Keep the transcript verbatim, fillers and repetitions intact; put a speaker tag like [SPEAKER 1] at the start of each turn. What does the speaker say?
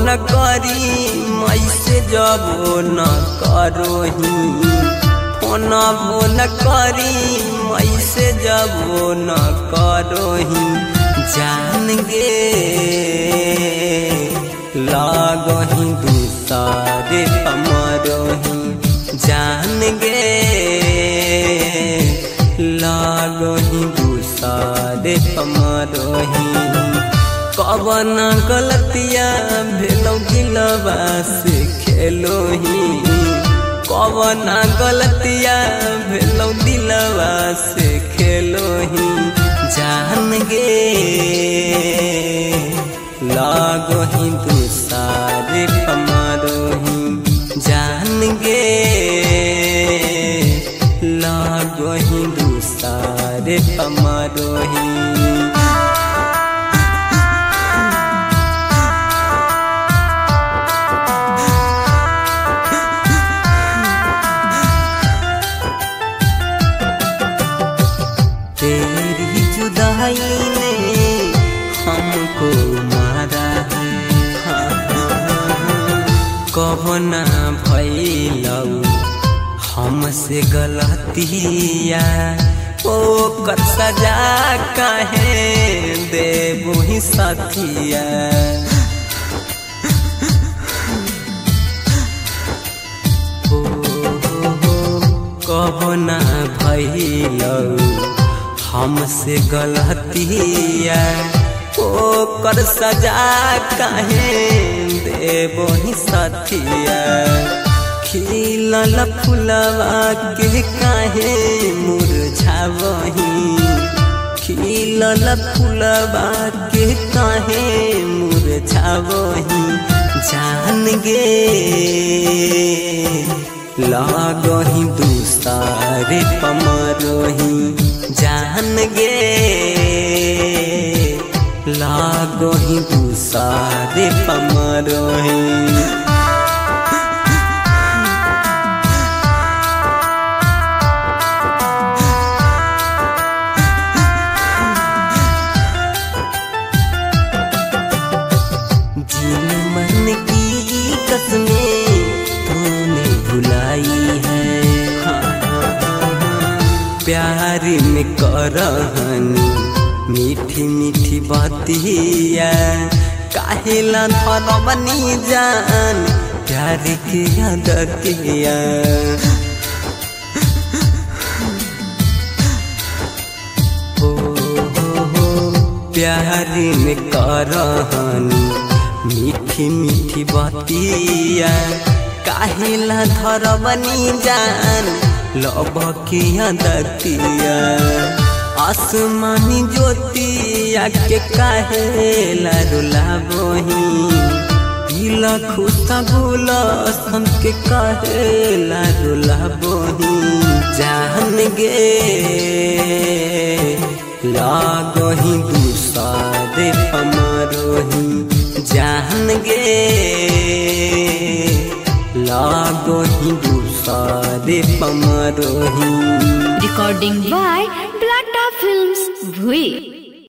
[SPEAKER 1] न करी मैसे जबो न करोही फोनबो न करी मैसे जबो न करोही जान गे लागही दूसरे पमरोही जान गे लागही दूसरे पमरोही कवन गलतिया भेलो गिलवा से खेलोही कवन गलतिया भेलो दिलवा से खेलोही जान गे लागही दूसरे पमरोही जान गे लागही दूसरे पमरोही तेरी जुदाई ने हमको मारा है कबना भइलौ हमसे गलतिया ओ कर सजा काहे देबो ही साथिया ओ कबना भइलौ हमसे गलतिया ओ कर सजा काहे देबो ही साथिया खिलल फुलवा के काहे मुरझावही खिलल फुलवा के काहे मुरझावही जान गे लागही दूसरे पमरोही जान गे लागही दूसरे पमरोही जिन मन की कसमें तूने भुलाई है प्यार में करहनी मीठी मीठी बातिया काहेला धरबनी जान प्यार के आदतिया हो हो हो प्यार में करहनी मीठी मीठी बातिया काहेला धरबनी जान लब के आदतिया आसमानी ज्योतिया के काहेला रुलाबोही दिल खुशा गुलशन के काहेला रुलाबोही जान गे लागही दूसरे पमरोही जान गे लागही दूसरे पमरोही
[SPEAKER 2] Recording by Blata Films, Bhui.